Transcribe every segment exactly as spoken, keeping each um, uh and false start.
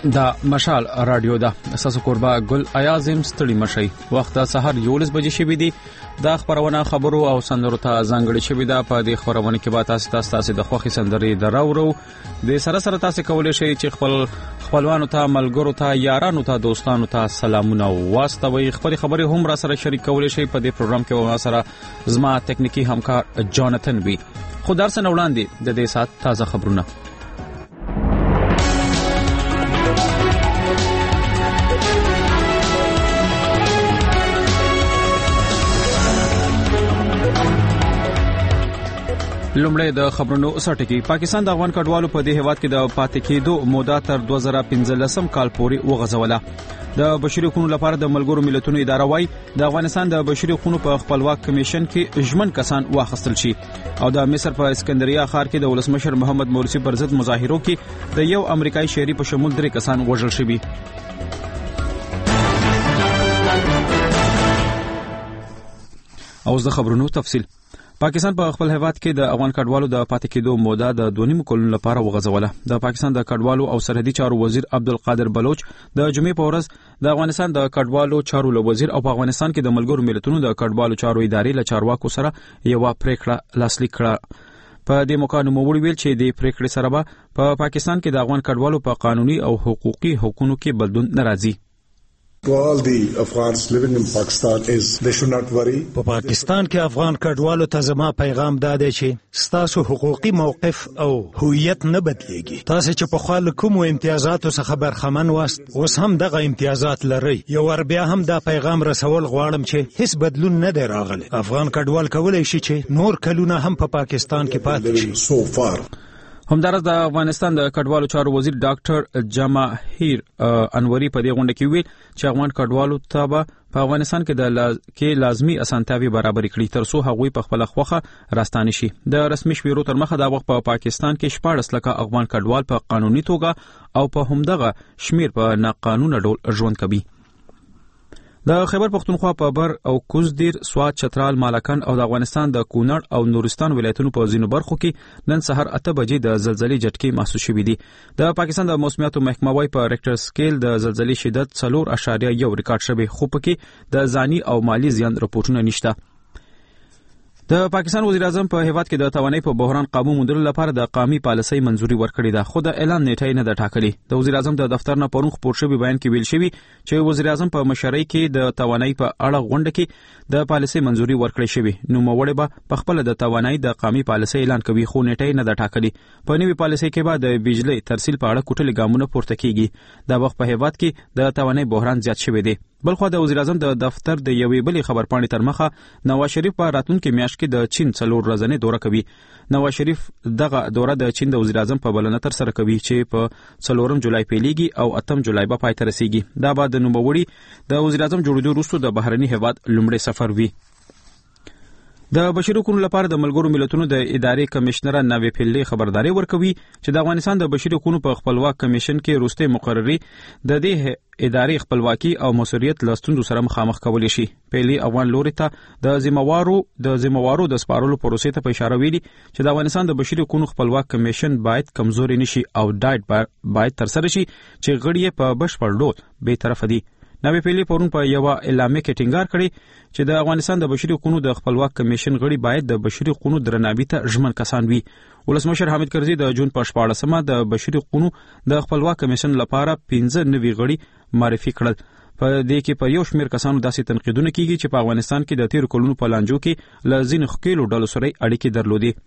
دا مشال رادیو دا اساس قربا ګل ایازم ستړي مشي وخت سحر یولس بجې شوی دی دا خبرونه خبرو او سندرو ته ځانګړي شوی دا په دې خبرونه کې به تاسو تاسو د خوخي سندري دراورو د سره سره تاسو کولای شئ چې خپل خپلوانو ته ملګرو ته یارانو ته دوستانو ته سلامونه واستوي خپل خبري هم را سره شریک کولای شئ په دې پروګرام کې و سره زما ټکنیکی همکار جاناتن وی خو درس نه وړاندې د دې سات تازه خبرونه لومړی د خبرونو سرټکی پاکستان د افغان کډوالو په دې هیواد کې د پاتې کېدو موده تر دوه زره پنځلس کال پورې وغځوله د بشري حقوقو لپاره د ملګرو ملتونو اداره وايي د افغانستان د بشري حقوقو په خپلواک کمیشن کې ژمن کسان واخیستل شي او د مصر په اسکندریه ښار کې د ولسمشر محمد مرسی پر ضد مظاهرو کې د یو امریکایي شهري په شمول درې کسان وژل شوي اوس د خبرونو تفصیل پاکستان په خپل هیواد کې د افغان کډوالو د پاتې کېدو موده د دوه نیم کلونو لپاره وغځوله د پاکستان د کډوالو او سرحدي چارو وزیر عبدالقادر بلوچ د جمعې په ورځ د افغانستان د کډوالو چارو وزیر او په افغانستان کې د ملګرو ملتونو د کډوالو چارو ادارې له چارواکو سره یو پریکړه لاسلیک کړه په دې موقع نو موږ ویل چې د پریکړې سره به په پا پاکستان کې د افغان کډوالو په قانوني او حقوقي حقوقو کې بدلون ناراضي To all the Afghans living in Pakistan is they should not worry. په پاکستان کې افغان کډوالو ته زما پیغام دا دی چې ستاسو حقوقي موقف او هویت نه بدلیږي. تاسو چې په خپل کوم امتیازاتو څخه برخمن واست اوس هم دغه امتیازات لرئ. یو ور بیا هم دا پیغام رسول غواړم چې هیڅ بدلون نه دی راغلی. افغان کډوال کولای شي چې نور کلونه هم په پا پاکستان کې پاتې شي. So far همدارس د افغانستان د کډوالو چارو وزیر ډاکټر جماهیر انوري په دې غونډه کې ویل چې افغان کډوالو ته په افغانستان کې د لاز... کې لازمي اسانتیاوي برابر کړي تر څو هغوی په خپل خوخه راستانه شي د رسمي شمیرو تر مخه د وخت په پا پاکستان کې شپږ لکه افغان کډوال په قانوني توګه او په همدغه شمیر په ناقانونه ډول ژوند کوي د خیبر پختونخوا په بر او کوزدیر سواد چترال مالکان او د افغانستان د کونړ او نورستان ولایتونو په ځینو برخو کې نن سحر اته بجې د زلزلې جټکې محسوس شوې دي د پاکستان د موسمیاتو محکمه وايي په ریکټر سکیل د زلزلې شدت څلور اعشاریه یو ریکارډ شوی خو پکې د ځاني او مالی زیان راپورټونه نشته د پاکستان وزیر اعظم په هیواد کې د توانایي په بحران قابو موندلو لپاره د قومي پالیسۍ منځوري ورکړې ده خو د اعلان نیټه نه ده ټاکلې د وزیر اعظم د دفتر نه پرون خبر شوی بیان کې ویل شوی چې وزیر اعظم په مشرۍ کې د توانایي په اړه غونډه کې د پالیسۍ منځوري ورکړې شوی نو موړې به په خپل د توانایي د قومي پالیسۍ اعلان کوي خو نیټه نه ده ټاکلې په نوې پالیسۍ کې به د بجلی ترسیل په اړه کوټلې ګامونه پورته کیږي د وخت په هیواد کې د توانایي بحران زیات شوی دی بلخو د وزیر اعظم د دفتر د یوې بلې خبرپاڼې تر مخه نواز شریف په راتلونکي میاشت کې د چین څلور ورځې دوره کوي نواز شریف دغه دوره د چین د وزیر اعظم په بلنه تر سره کوي چې په څلورم جولای پیلېږي او اتم جولای به پای ته رسیږي دا به د نوموړي د وزیر اعظم جوړېدو وروسته د بهرني هیواد لومړی سفر وي د بشري حقوقو لپاره د ملګرو ملتونو د ادارې کمشنر ناوی پیلې خبرداري ورکوي چې د افغانستان د بشري حقوقو په خپلواک کمیشن کې روسته مقرري د دې ادارې خپلواکي او مسؤلیت لاستوندو سره مخامخ کولی شي پیلې افغان لوري ته د ذمہوارو د ذمہوارو د سپارلو پروسې ته په اشاره ویلي چې د افغانستان د بشري حقوقو خپلواک کمیشن باید کمزوري نشي او ډایټ باید تر سره شي چې غړي په بشپړ ډول به طرف دي نوې پیلې پرون په یو اعلامیه کې ټینګار کړی چې د افغانستان د بشري حقوقو د خپلواک کمیشن غړي باید د بشري حقوقو درناوي ته ژمن کسان وي ولسمشر حامد کرزي د جون په شپاړسمه د بشري حقوقو د خپلواک کمیشن لپاره پنځه نوي غړي معرفي کړل په دې کې په یو شمېر کسانو داسې تنقیدونه کیږي چې په افغانستان کې د تیر کلونو په لانجو کې له ځینو ښکېلو ډلو سره اړیکې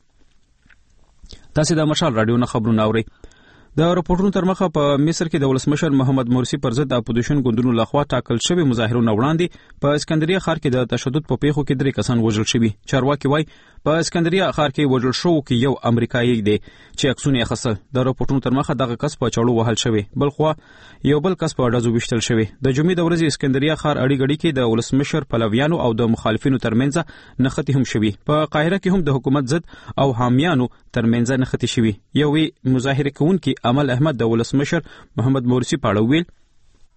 درلودې تاسو د مشال رادیو نه خبرونه اورئ د راپورټونو تر مخه په مصر کې د ولسمشر محمد مرسی پر ضد اپوزیشن ګوندونو لخوا ټاکل شوی مظاهرونه وړاندې په اسکندریه ښار کې د تشدد په پیښو کې درې کسان وژل شوي چارواکي وایي په اسکندریه ښار کې وژل شو کې یو امریکایي دی چې عکسونه یې اخیستل د راپورټونو تر مخه دغه کس په چاړو وهل شوی بلخوا یو بل کس په ډزو وشتل شوی د جمعې د ورځې اسکندریه ښار اړي غړي کې د ولسمشر پلویانو او د مخالفینو ترمنځ نښتې هم شوي په قاهره کې هم د حکومت ضد او حامیانو ترمنځ نښتې شوي یوې مظاهره کوونکي عمل احمد د ولسمشر محمد مرسی په اړه ویل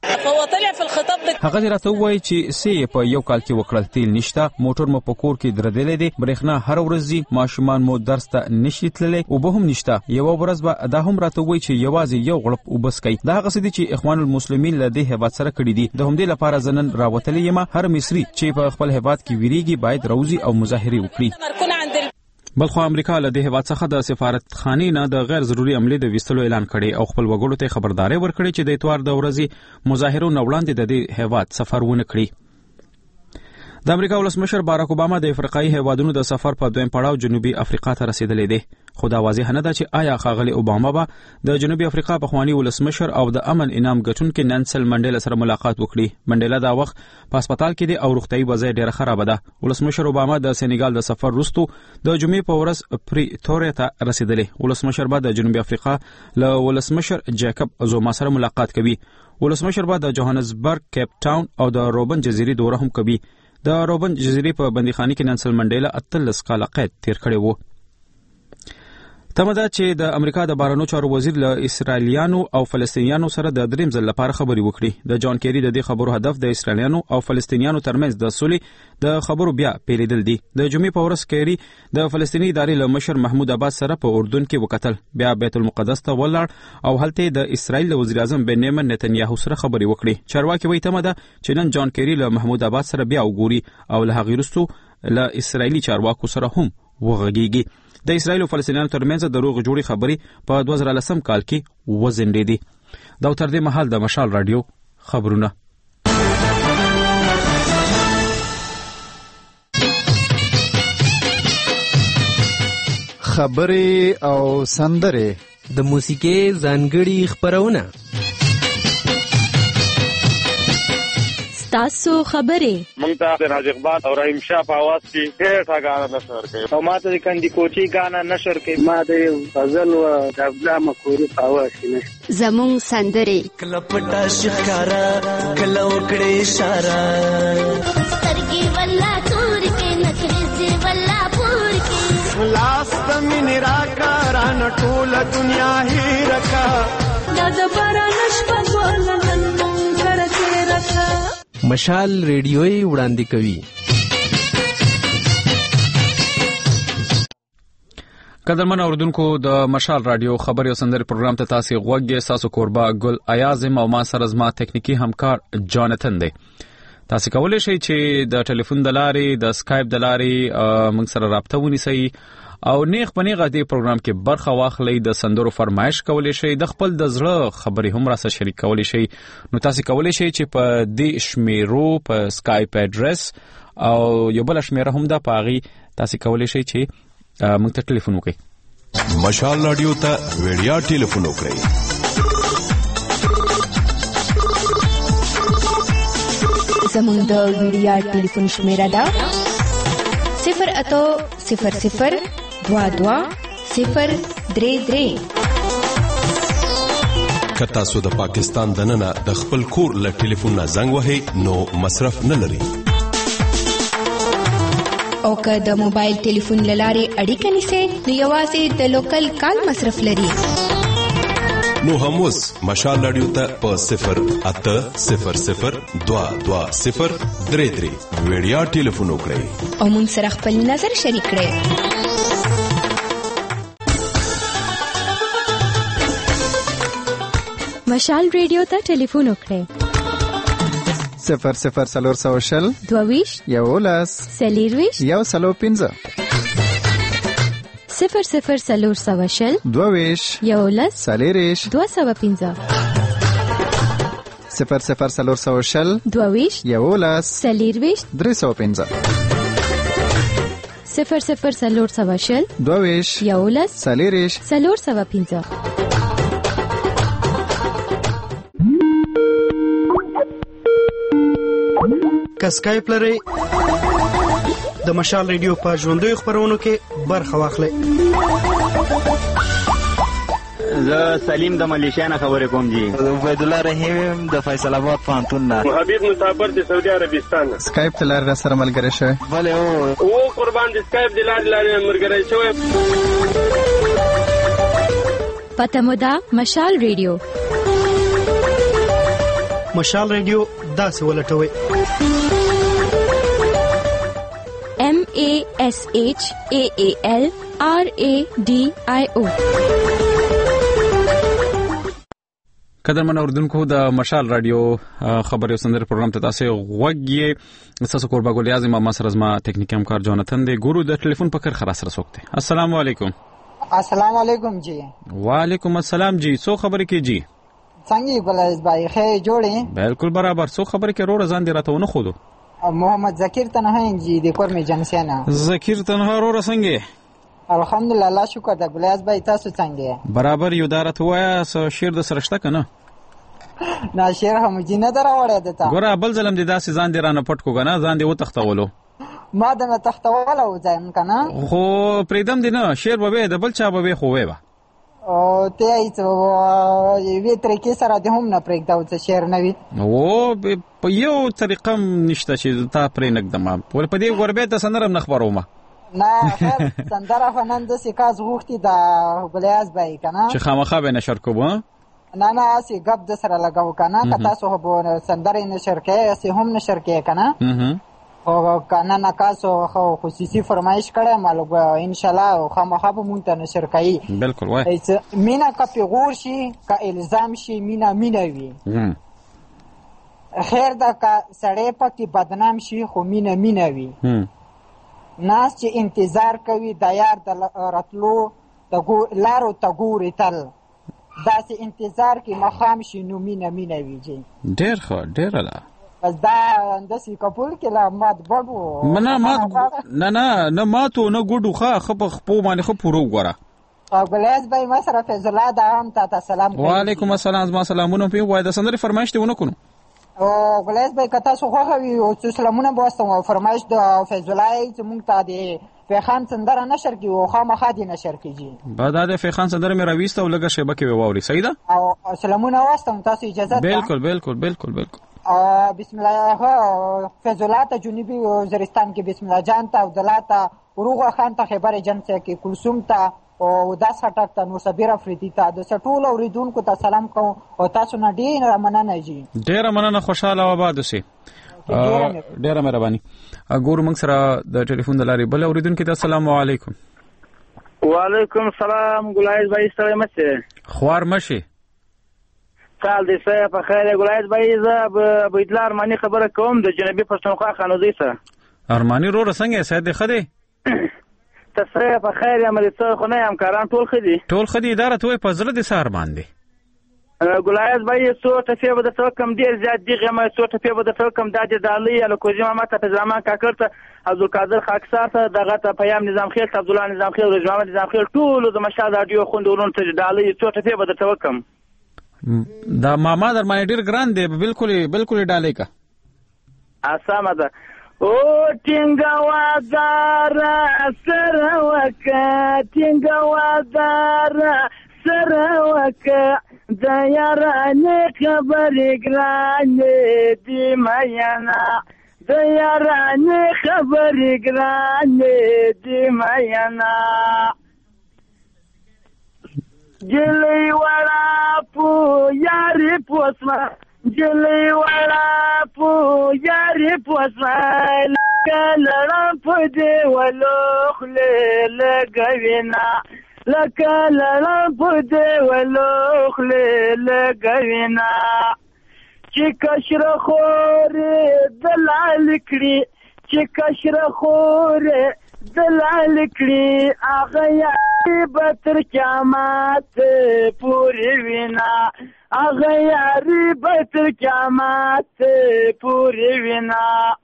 هغه راته وایي چې سې په یو کال کې وکړل تیل نشته، موټر مو په کور کې درېدلې دي، برېښنا هر ورځ ځي، ماشومان مو درس ته نشي تللی، اوبه هم نشته. یوه ورځ به دا هم راته وایي چې یوازې یو غړپ اوبه څښئ. دا هغه څه دي چې اخوان المسلمین له دې هیواد سره کړي دي. د همدې لپاره زه نن راوتلی یم. هر مصري چې په خپل هیواد کې ویریږي باید روزي او مظاهرې وکړي. بلخو امریکا له دې هیواد څخه د سفارت خانې نه د غیر ضروري عملې د ویستلو اعلان کړي او خپل وګړو ته خبرداري ورکړي چې د اتوار د ورځې مظاهرو نه وړاندې د دې هیواد سفر ونه کړي. د امریکا ولسمشر باراک اوباما د افریقایي هیوادونو د سفر په دویم پړاو جنوبي افریقا ته رسیدلی دی. خو دا واضح نه ده چې آیا ښاغلی اوباما به د جنوبي افریقا پخوانی ولسمشر او د امن انعام ګټونکي نانسل منډیلا سره ملاقات وکړي. منډیلا دا وخت په هسپتال کې دی او روغتیايي وضعیت ډېره خرابه ده. ولسمشر اوباما د سینیګال د سفر وروسته د جمعې په ورځ پریتوریا ته رسیدلی. ولسمشر به د جنوبي افریقا له ولسمشر جیکب زوما سره ملاقات کوي. ولسمشر به د جوهانسبرګ، کیپ ټاون او د روبن جزیرې دوره هم کوي. د روبن جزیرې په بندیخانه کې نانسل منډیلا اتلس کاله قید تیر کړی وو. تمه ده چې د امریکا د بهرنیو چارو وزیر له اسرائیلیانو او فلسطینیانو سره د دریم ځل لپاره خبرې وکړي. د جان کیری د دې خبرو هدف د اسرائیلیانو او فلسطینیانو ترمنځ د سولې د خبرو بیا پیلېدل دي. د جمعې په ورځ کیری د فلسطیني ادارې له مشر محمود عباس سره په اردن کې وکتل، بیا بیت المقدس ته ولاړ او هلته د اسرائیل د وزیر اعظم بنیامین نتنیاهو سره خبرې وکړي. چارواکي وایي تمه ده چې نن جان کیری له محمود عباس سره بیا وګوري او له هغې وروسته له اسرائیلي چارواکو سره هم وغږیږي. د اسرائیل او فلسطینیانو ترمنځ د روغ جوړې خبرې په دوه زره لسم کال کې وځنډېدې. دا تر دې مهال د مشال رادیو خبرونه. خبرې او سندرې د موسیقۍ ځانګړي خبرونه. تاسو خبرې مونږ ته د ناز اقبال او رحیم شاه په आवाज کې ډېر غاڼه نشر کوي او ما ته د کندي کوچي غاڼه نشر کوي. ما د غزل او د عبدالله مکوري په आवाज کې زمون سندرې کله پټا شکارا کله وکړې اشاره سترګې ولا تور کې نکرې ولا پور کې لاس تمن راکاران ټول دنیا هی رکا دا د باران شپه ولنن کرته رکا. مشال ریډیوي وړاندې کوي. قدرمن اوردونکو د مشال رادیو خبري او سندري پروګرام ته تاسو غوږی تاسو قربا ګل ایازم او ما سره زما تکنیکی همکار جانتن دی. تاسو کولای شئ چې د ټلیفون د لارې د اسکایپ د لارې موږ سره رابطه ونیسئ او نیغ پنیغه دې پروګرام کې برخه واخلئ. د سندرو فرمایش کولای شئ، د خپل د زړه خبرې هم را سره شریک کولای شئ. نو تاسو کولای شئ چې په دې شمیرو په اسکایپ اډرس او یو بل شمیره هم ده پاغي تاسو کولای شئ چې موږ ته ټلیفون وکړئ. مشال رادیو ته ویډیا ټلیفون وکړئ. زموږ د ویډیا ټلیفون شمیره ده صفر اتو صفر صفر دوا دوا صفر درې درې. که تاسو د پاکستان دننه د خپل کور له ټلیفون نه زنګ وهئ نو مصرف نه لري. او که د موبایل ټلیفون له لارې اړیکه نیسئ نو یوازې د لوکل کال مصرف لري. نو هم اوس مشال رادیو ته په صفر اته صفر صفر دوا دوا صفر درې درې ویډیا ټلیفون وکړئ او موږ سره خپل نظر شریک کړئ. مشال رادیو ته ټلیفون وکړئ. صفر صفر سلور سو شل دوویش یولس سلیرویش یو سلو پنځه صفر صفر سلور سو شل دوویش یولس سلیریش دو سو پنځه صفر صفر سلور سو شل دوویش یولس سلیرویش درې سو پنځه صفر صفر سلور سو شل دوویش یولس سلیریش سلور سو پنځه. اسکایپ لري د مشال ریډیو په ژوندۍ خبرونو کې برخه واخلئ. زه سلیم د ملیشیا نه خبرې کوم جی. عبید الله رحیم د فیصل آباد پوهنتون نه. حبیب مسافر د سعودي عربستان نه. اسکایپ ته لاره سره ملګری شوی. بله او او قربان د اسکایپ د لارې لارې ملګری شوی. پته مو ده مشال ریډیو مشال ریډیو داسې ولټوي: M A S H A A L R A D I O. قدرمن اوردونکو د مشال رادیو خبري سندر پروګرام ته تاسو غوږی تاسو کوربه ګل اعظم ما سره زما ټیکنیک همکار جوناتن دی ګورو د ټلیفون په کر خلاص رسوکته. السلام علیکم. السلام علیکم جی. وعلیکم السلام جی. سو خبرې کې جی څنګه بلای بای خیر جوړې؟ بالکل برابر. سو خبرې کې روړ ځان دی راته ونه خودو. محمد ذکیر تنها جی د کور می جنسیانا. ذکیر تنها روړ څنګه؟ الحمدلله الله شکر ده. بلای بای تاسو څنګه؟ برابر یو دارت وایا سو شیر د سرشته کنه؟ نه شیر هم جنه دراوړې دته. ګوره بل ظلم دي داسې ځان دی رانه پټ کو کنه ځان دی و تختولو. ما دنه تختوله و ځم کنه. خو پریدم دی نه شیر به د بل چا به خو وې با. او ته ایت وی تر کې سره د هم نه پرېږداو چې شیر نه وي. او په یو طریقه نشته چې تا پرې نګدم. ول په دې غربه ته سندرم نخبرومه. نه خیر سندره فنند سیکاز غوښتي دا بلیاز بای کنه. چې خامخا به نشر کوو. نه نه اسی غب د سره لګاو کنه کتا سو به سندره نشر کې اسی هم نشر کې کنه. او کنه نکاسو خو خصوصي فرمایش کړه مالو ان شاء الله خامخا به مونږ ته نشر کوي. بالکل وای. مینا کپی غور شي کا الزام شي مینا مینا وی. خیر دا کا سړی پکې بدنام شي خو مینا مینا وی. ناس چې انتظار کوي د یار د راتلو د لارو ته ګوري تل داسې انتظار کې مخام شي نو مینا مینا وی جی. ډېر ښه ډېر اله. بس دا اندسی کپول کې لا مات بډو. نه مات نه نه نه ماتو نه ګډو ښه خپ خپو باندې خپ پورو غوړه. او بلاس بای ما سره فیض الله دا هم تا سلام کوي. وعلیکم السلام زما سلامونه په وای د سندري فرمایش ته ونه کونو. او بلاس بای کتا سو خو وی او سلامونه بوستم او فرمایش د فیض الله چې مونږ ته دی فخان سندره نشر کی او خامخا دی نشر کیږي. بعد د فخان سندره مې راويسته او لګه شبکه وی واوري صحیح ده. او سلامونه واستم تاسو اجازه ده. بالکل بالکل بالکل بالکل. بسم الله فیض الله ته جنوبي وزیرستان کې بسم الله جان ته عبدالله وروغه خان ته خبر جنسه کې کلثوم ته او داس خټک ته نو صبر افریدي ته د سټول اوریدونکو ته سلام کوم او تاسو نه ډیر مننه جی. ډیر مننه خوشاله آباد اوسئ. ډیر مهرباني. ګورو موږ سره د ټلیفون د لارې بل اوریدونکو ته السلام علیکم. وعلیکم السلام ګلایز بھائی ستړی مشه. خوار مشه. سال دې سه په خیر ګلایز بھائی ز به اطلاع ارمانی خبره کوم د جنبی پښتونخوا خانوزي سره. ارمانی رو رسنګ سید خدي. تاسو په خیر عمل څه خو نه همکاران ټول خدي. ټول خدي اداره توې په زړه د سار باندې. ګلایز بھائی سو ټفه به د کم ډیر زیات دیغه ما سو ټفه به د کم د دالي الکوزي ما ته زمان کاکرته عبدالقادر خاکسار ته دغه ته پیام نظام خیل عبد الله نظام خیل رجوان نظام خیل ټول د مشال رادیو خوندولون ته دالي سو ټفه به د کم. دا ماما در باندې ډیر ګران دی بالکل بالکل ډالې کا. اسامه ده. او ټینګه وادار سره وکا ټینګه وادار سره وکا د یارانه خبرې ګرانې دی میانا د یارانه خبرې ګرانې دی میانا جلی وړا پو یاري پوسما جلی وړا پو یاري پوسما لړم په دې ولوخلې لګوینا لکه لړم په دې ولوخلې لګوینا چې کشر خورې دلال کړي چې کشر خورې دلال کړي هغه یاري به تر قیامت پورې وینا هغه یاري به تر قیامت پورې وینا.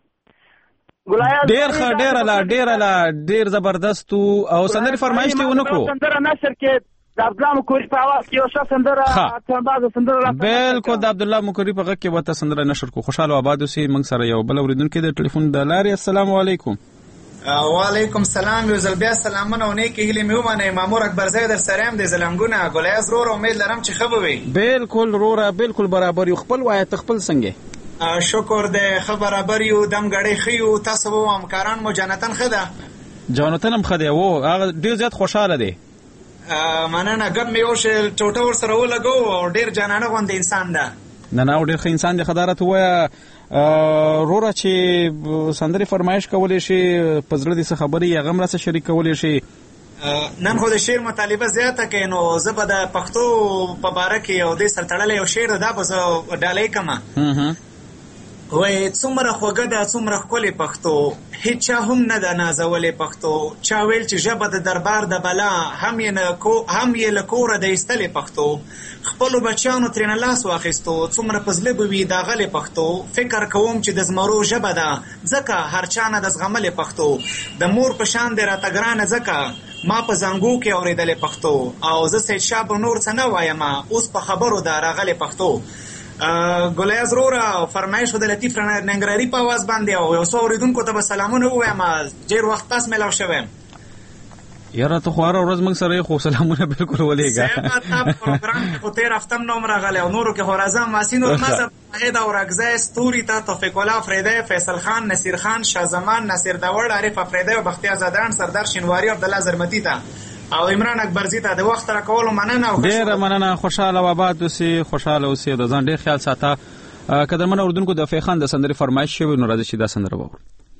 ډیر ښه ډیر الا ډیر الا ډیر زبردست او سندري فرمایش ته ونه کړو. سندره نشر کې د عبد الله مکوري په आवाज کې او څه سندره ته بعد سندره بالکل د عبد الله مکوري په غږ کې وته سندره نشر کو. خوشاله آباد اوسئ. موږ سره یو بل اوریدونکو د ټلیفون د لارې. السلام علیکم. وعلیکم سلام. یو ځل بیا سلامونه او نیکی هیلې مې ومنئ. مامور اکبر زید در سره یم د زلنګونه ګلایز رور امید لرم چې ښه به وي. بالکل روره بالکل برابر یو. خپل وایه خپل څنګه؟ شکر د ښه برابر یو. دم غړې ښه یو. تاسو به همکاران مو جانتن ښه ده؟ جانتن هم ښه دی. و هغه ډېر زیات خوشحاله دی. مننه. ګپ مې وشل ټوټه ورسره ولګو او ډېر جانانه غوندې انسان ده. نه نه ډېر ښه انسان دی. خدارت ووایه روره چې سندرې فرمایش کولی شي، په زړه دې څه خبرې هغه هم راڅه شریک کولی شي. نن خو د شعر مطالبه زیاته کوي، نو زه به د پښتو په باره کې یو دې سره تړلی یو شعر دا به زه ډالۍ کړمه. وایي څومره خوږه ده څومره ښکلې پښتو، هېچا هم نه ده نازولې پښتو. چا ویل چې ژبه د دربار د بلا، هم یې له کوره د ایستلې پښتو. خپلو بچیانو ترېنه لاس واخیستو، څومره په زړه به وي داغلې پښتو. فکر کوم چې د زمرو ژبه ده، ځکه هر چا نه د زغملې پښتو. د مور په شان دی راته ګرانه، ځکه ما په زنګو کې اورېدلې پښتو. او زه سید شاه به نور څه نه وایم، اوس په خبرو ده راغلې پښتو. ګلیاز روره فرمایش خو د لطیف ننګرهاري په اواز باندې او یو څو اورېدونکو ته به سلامونه ووایم. ډېر وخت پس میلاو شوی یاره ته خو هره ورځ موږ سره یې، خو سلامونه بالکل ولېږه. تا په پروګرام کې خو تېر هفته هم نه وم راغلی او نورو کې خو راځم. ماسین المذهب واحد او رګزی ستوري ته توفیق الله افریدی، فیصل خان، نصیر خان، شاه زمان، ناصر داوړ، عارف افریدی او بختیار زادران، سردار شینواري، عبدالله زرمتي ته او عمران اکبرزي ته د وخت راکولو مننه. ډېره مننه. خوشحاله او آباد اوسې، خوشحاله اوسې، د ځان ډېر خیال ساته. قدرمنو اورېدونکو، د فیخان د سندرې فرمایش شوی، نو راځئ چې دا سندره واورو.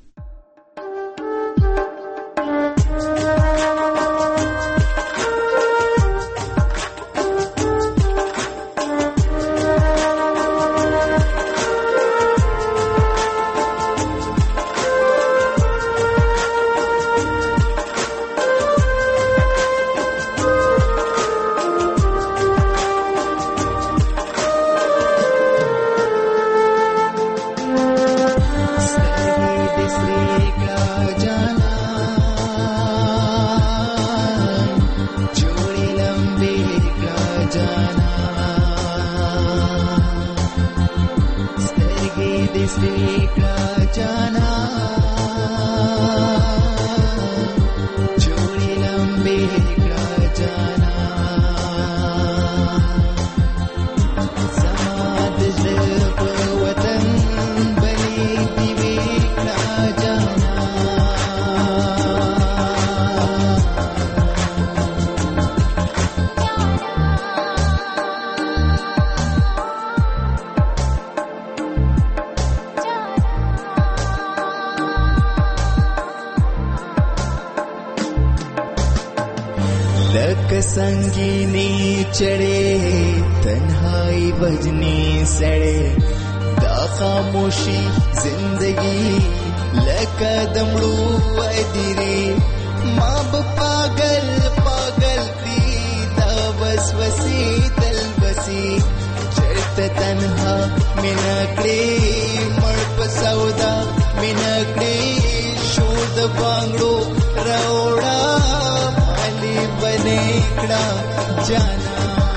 संगीनी चढ़े तन्हाई बजनी सड़े, दा खामोशी जिंदगी लकदमड़ू अदरे, माँ पागल पागल थी दा वसवसी तलबसी, चढ़त तन्हा मिनकड़े मड़प सौदा मिनकड़े, शोध बांगड़ो रौड़ा बनेकड़ा जाना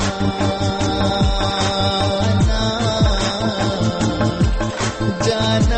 जाना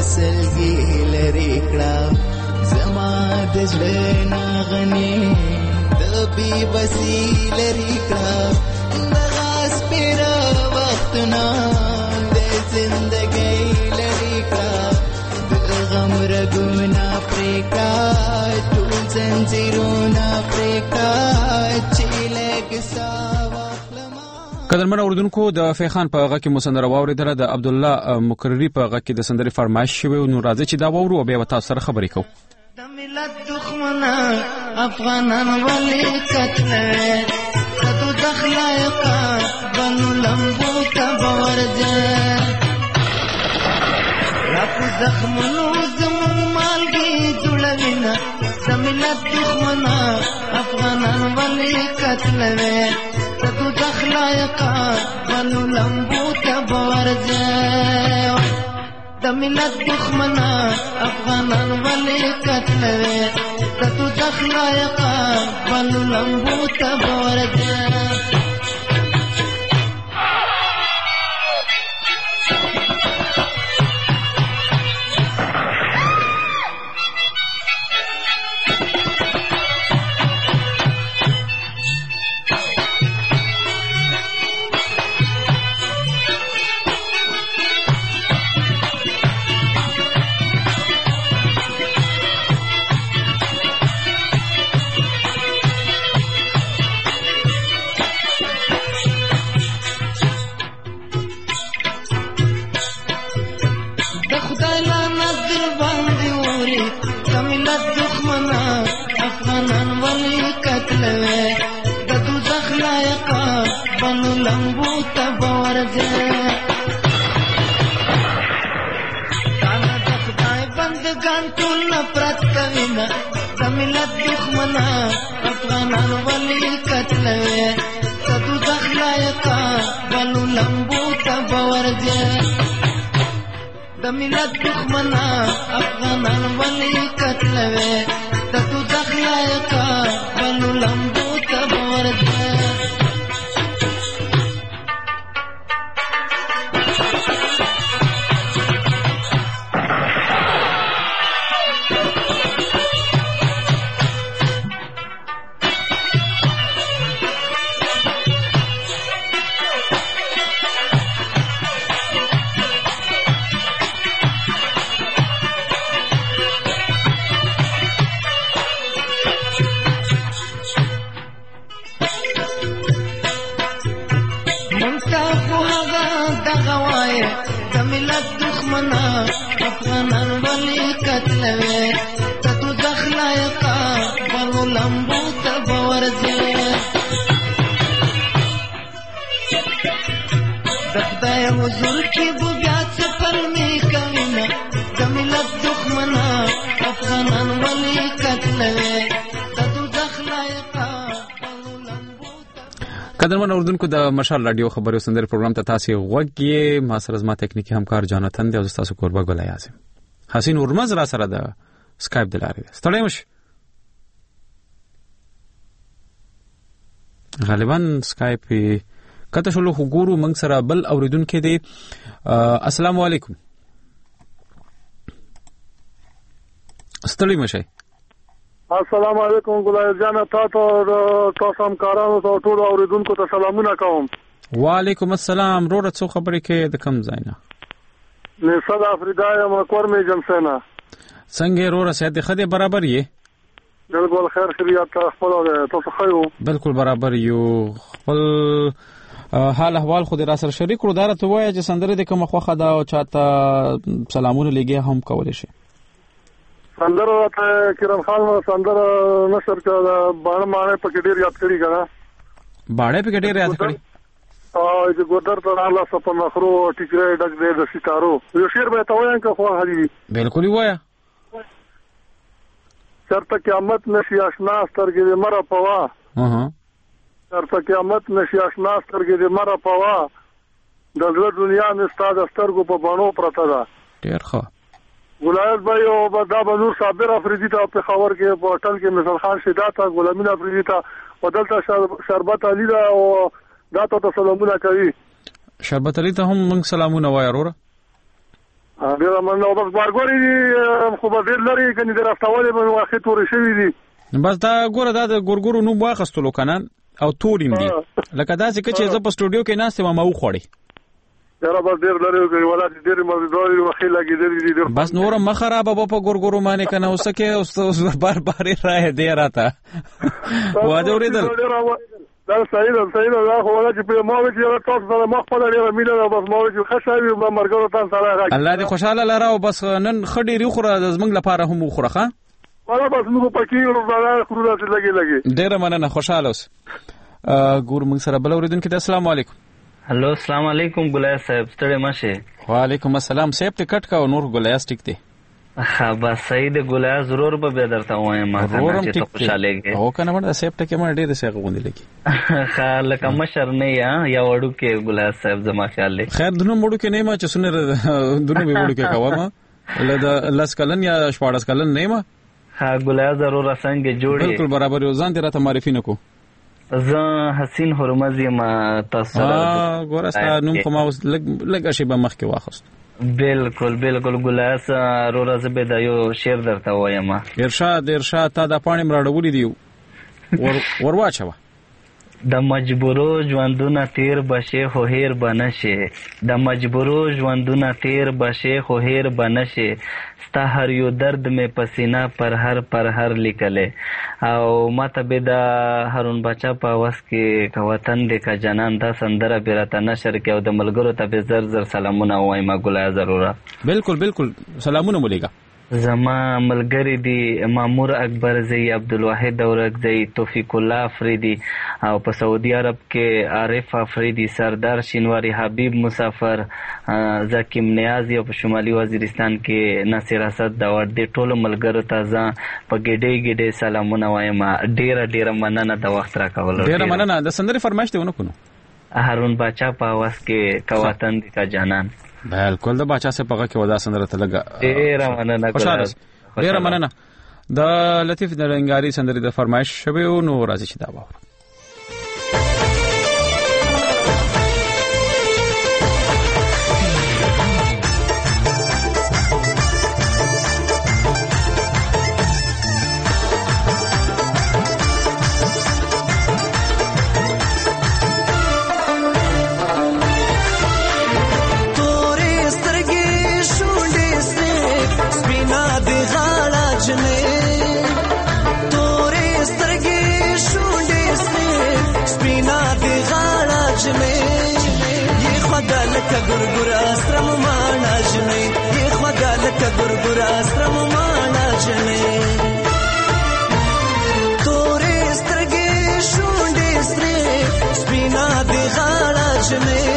سلګي لري کړه زما د زړه ناغني د بي بسي لري کړه د غاس پیر وخت نه د زندګي لري کړه د غم رګونه پریکا ټول زنجیرونه پریکا چې لګسا قدرمن اوردونکو د فیخان په هغه کې مسندره واوریدله د عبد الله مکرری په هغه کې د سندري فرمایش شوی نو راځي چې دا وورو او بیا تاسو سره خبرې کوو د ملت دښمنه افغانان ولې قتلوي کدو دخلایقه بنو لمبو ته ورځه را په زخمونو زمون مالګي جوړوینه د ملت دښمنه افغانان ولې قتلوي کدو دخلایقه بنو لمبو ته ورځه د ملت دښمنه افغانان ولې قتلوي کدو دخلایقه بنو لمبو ته ورځه د ملت دښمنه افغانان ولې قتلوي د تو دخلایقه بنو لمبو ته ورځه قدرمن اوردونکو د مشال رادیو خبرو سندري پروګرام ته تاسو غوږی ما سره زما تکنیکی همکار جاناتن دی او تاسو کوربه ګل اعظم حسین ورمز را سره د سکایپ د لارې ستړی مش غالبا سکایپ کته شلو وګورو موږ سره بل اوریدونکو دی السلام علیکم ستړی مشه السلام علیکم ګلای جان تاسو تاسو هم کارانو ته ټول اوریدونکو ته سلامونه کوم وعلیکم السلام روړه څو خبرې کې د کم ځای نه نه ساوث افریقا یم کور می جمسنا څنګه روړه سید خدای برابر یې بالکل خیر خیریت خپل تاسو خیو بالکل برابر یو خپل حال احوال خو دې را سره شریک کړو دا راته وایي چې سندره د کوم خوخه دا او چاته سلامونه لګي هم کولای شي سندره ته کرن خان سندره نشر کړه باندې باندې پکې ډیر یاد کړی کنه باندې پکې ډیر یاد کړی او چې ګودر ته الله سپن مخرو ټیکره ډک دې د ستارو یو شعر به ته وایم که خو حبیبي بالکل وایا چرته قیامت نشي آشنا سترګې دې مره پوا ها چرته قیامت نشي آشنا سترګې دې مره پوا د زړه دنیا مې ستاد سترګو په بڼو پرته ده ډیر ښه ولایت بھائی او دا بنور صابر افریدی ته په خبر کې په هوټل کې مثال خان شیدات غلامین افریدی ته ودلته شربت علی دا او دا ته سلامونه کوي شربت علی ته هم موږ سلامونه وایو وروره ډېره مننه. او بس بارګورې دي خو به ډېر لرې کنې د رافتولې به واقع تورې شوي دي. بس دا ګوره دا د ګورګورو نوم واخیستلو که نه او توریم دي لکه داسې که چې زه په سټوډیو کې ناست یم ما وخوړې یاره بس ډېر لرې وکړې ولا چې ډېرې مزیدارې واقع لګېدلې دي. بس نوره مه خرابه به په ګورګورو باندې که نه اوس کې اوس بار بار یې رایې دی راته واده اورېدل دا صحیح ده صحیح ده دا خو ولا چې په ما وکړي یاره تاسو سره ما خپله ډېره مینه ده بس ما وکړي ښه شی وي ملګرو تاسو سره الله دې خوشحاله لره او بس نن ښه ډېرې وخوره زموږ لپاره هم وخوره ښه والا بس موږ پکې روزانه خورو داسې لګې لګې. ډېره مننه خوشحاله اوس. ګورو موږ سره بل اورېدونکی دی. السلام علیکم. هلو السلام علیکم ګلایاز صاحب ستړی مه شې. وعلیکم السلام صاحب ته کټ کا او نور ګلایاز ټیک دی. ښه بس صحیح دی ګلایاز ضرور به بیا درته ووایم ما ته چې ته خوشحالېږې. هو که نه مړه صاحب ټکې مړه ډېرې څه غوندې لګي. ښه لکه مشر نه یې یا وړوکی ګلایاز صاحب زما خیال دی. خیر دونه وړوکی نه یم چې څونه دونه مې وړوکی کوم له د لس کلن یا شپاړس کلن نه یم. ها ګلایاز ضرور څنګه جوړې بالکل برابر یو ځان دې راته معرفي نه کو. زه حسین هرمز یم تاسو سره. ګوره ستا نوم خو ما اوس لږ شیبه مخکې واخیست. بالکل بالکل ګلایاز وروره زه به دا یو شعر درته ووایم. ارشاد ارشاد تا دا پاڼې م راړولې دي ور واچوه. د مجبورو ژوندونه تیر بشې خو هیر به نشې د مجبورو ژوندونه تیر بشې خو هیر به نشې ستا هر یو درد مې په سینه پر هر پر هر لیکلی او ما ته به د هارون باچا په اواز کې که وطن دی که جنان دا سندره به راته نشر کړي او د ملګرو ته به زر زر سلامونه ووایم ګلایاز ضروره. بالکل بالکل سلامونه مو لیږه. زما ملګری دی مامور اکبرزی عبدالواحد اورکزی توفیق الله افریدی او په سعودي عرب کې عارف افریدی سردار شینواری حبیب مسافر زکیم نیازی او په شمالي وزیرستان کې ناصر اسد داوړ دی ټولو ملګرو ته زه په ګډې ګډې سلامونه وایم. ډیره ډیره مننه د وخت راکولو. ډیره مننه. د سندرې فرمایش دی ونه کونو هارون باچا په اواز کې که وطن دی که جانان. بالکل د باچا سے پغه کې ودا سندره ته لګا. ډیره مننه خوشاله ډیره مننه. د لطیف د رنگاری سندرې د فرمایش شوه نو راځي چې دا وره. لکه ګورګورا سترم مانا جنې یې خواږه لکه ګورګورا سترم مانا جنې تورې سترګې شونډې سرې سپینا دې غاړه جنې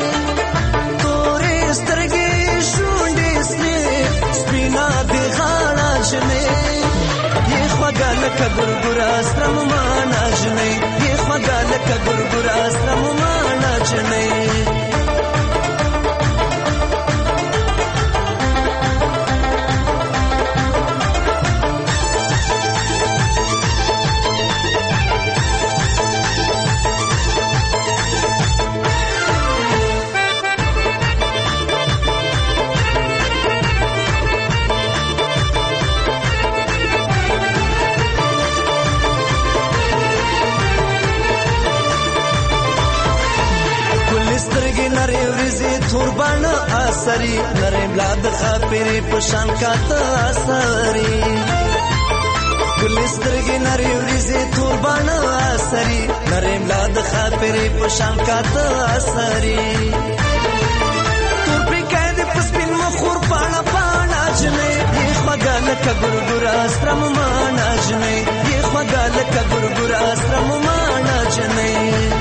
تورې سترګې شونډې سرې سپینا دې غاړه جنې یې خواږه لکه ګورګورا سترم مانا جنې یې خواږه لکه ګورګورا سترم مانا جنې توربان اثری نرم لاد خاپری پشان کات اثری ګلسترګې نری ورځې توربان اثری نرم لاد خاپری پشان کات اثری تور په کده پسپین مخور پانا پانا جنې یې خواږه لکه ګورګورا سترم مانا جنې یې خواږه لکه ګورګورا سترم مانا جنې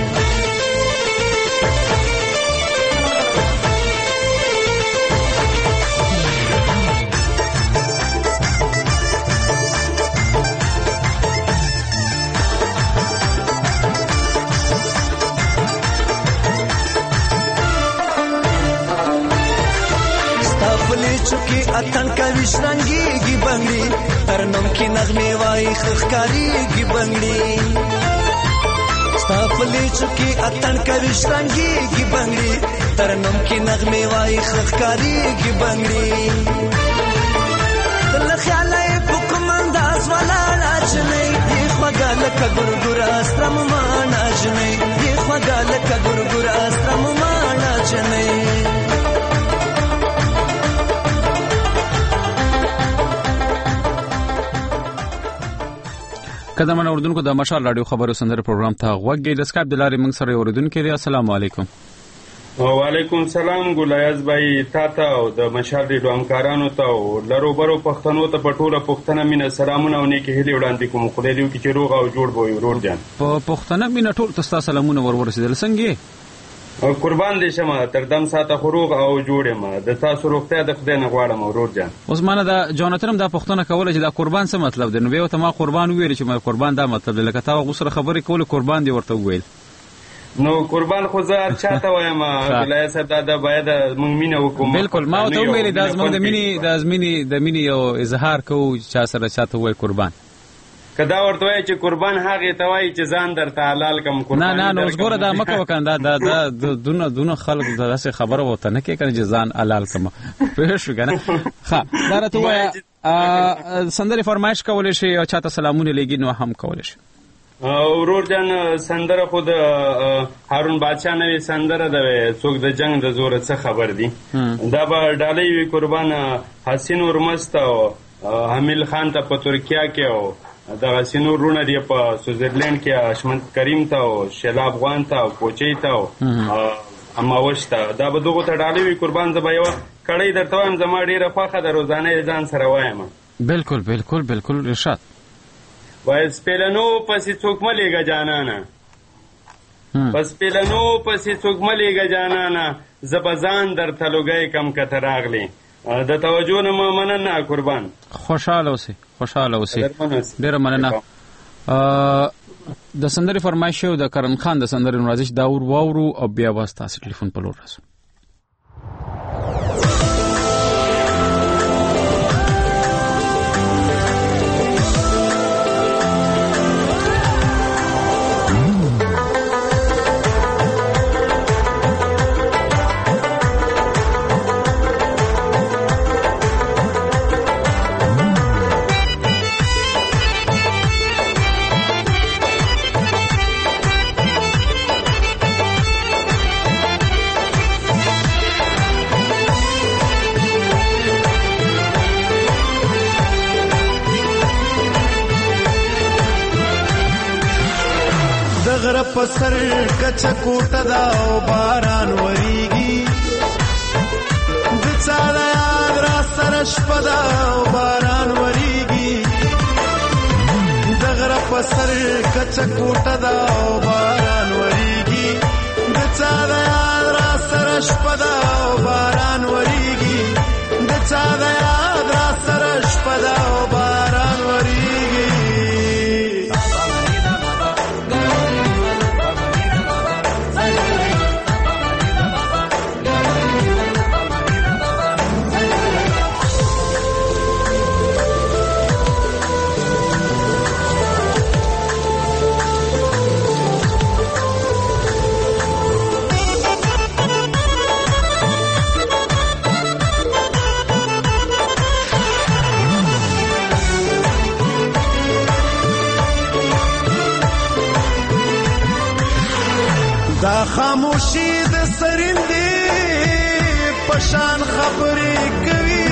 چوکي اتن کا وشرنګي گی بنگلي ترنم کی نغمه وای خخکاری گی بنگلي ستا پلی چکی اتن کویش رنگی گی بنگلی ترنم کی نغمه وای خخکاری گی بنگلی دل خیالای پکم انداز والا لاجنی یہ خوگا لکا گرگر استرم مانا جنی یہ خوگا لکا گرگر استرم مانا جنی قدم اوردونکو د مشال رادیو خبرو سندره پروګرام ته غوږی د سکایپ د لارې موږ سره اوردونکو لري. السلام علیکم. وعلیکم سلام ګلایز بھائی تاته او د مشال رادیو همکارانو ته او لرو برو پښتنو ته پټوله پښتنه مینه سلامونه او نیکی هیله وړاندې کوم. خدای دې وکړي چې روغ او جوړ وي ورور جان. په پښتنه مینه ټول تاسو سلامونه ور ورسېدل. څنګه او قربان دې شمه تر دم ساته خروغ او جوړه ما د تاسو روغتیا د خدای نه غواړم ورور جان. اوس مانه دا جوناترم دا پښتنه کوله چې دا قربان څه مطلب دی؟ نو به ته ما قربان ویل چې ما قربان دا مطلب دی لکه تا غوسره خبرې کوله قربان دی ورته ویل. نو قربان خو زه چاته وایم بلای صاحب دا د باید مونږ مینه وکړو. بالکل ما ته ویل دا زموږ د مینې د زمینی د مینې یو اظهار کوو چا سره چاته وای قربان. کدا ورته وای چې قربان هغه ته وای چې ځان درته حلال کم قربان. نه نه نو وګوره دا مکه وکندا دا دا دونه دونه خلک داسې خبره وته نه کې کنه چې ځان حلال کم په شو کنه. ها دا راته وای سندره فرمایش کولې شي او چاته سلامونه لګي نو هم کولې شي. ورور جان سندره خود هارون بادشاہ نوې سندره ده څوک د جنگ د زور څخه خبر دي دا به ډالۍ وی قربان حسین ورمست او حمیل خان ته په ترکیه کې او د حسین ورونه دی په سویټزرلند کې اشمت کریم ته او شلاب افغان ته او کوچی ته او اماوشته دا به دغه ته ډالۍ وی قربان زبا یو کړی درته وایم زما ډیره خوخه د روزانه ځان سره وایم. بالکل بالکل بالکل رشاد وای سپیلنو پسې څوک ملېګه جانانه پس سپیلنو پسې څوک ملېګه جانانه زبزان در تلوګي کم کته راغلی د توجه نه مننه قربان. خوشاله اوسې خوشاله اوسې ډېر مننه. د سندرې فرمایش او د کرم خان د سندرې نوازش دا ور واورو او بیا واسطه ټلیفون په لور راسو. پسر کچا کوټه دا او باران وریږي د چا د یاد را سره شپه دا او باران وریږي د غره پسر کچا کوټه دا او باران وریږي د چا د یاد را سره شپه دا او باران وریږي د چا د یاد را سره شپه دا او باران وریږي. دا خاموشي د سرندې پشان خبرې کوي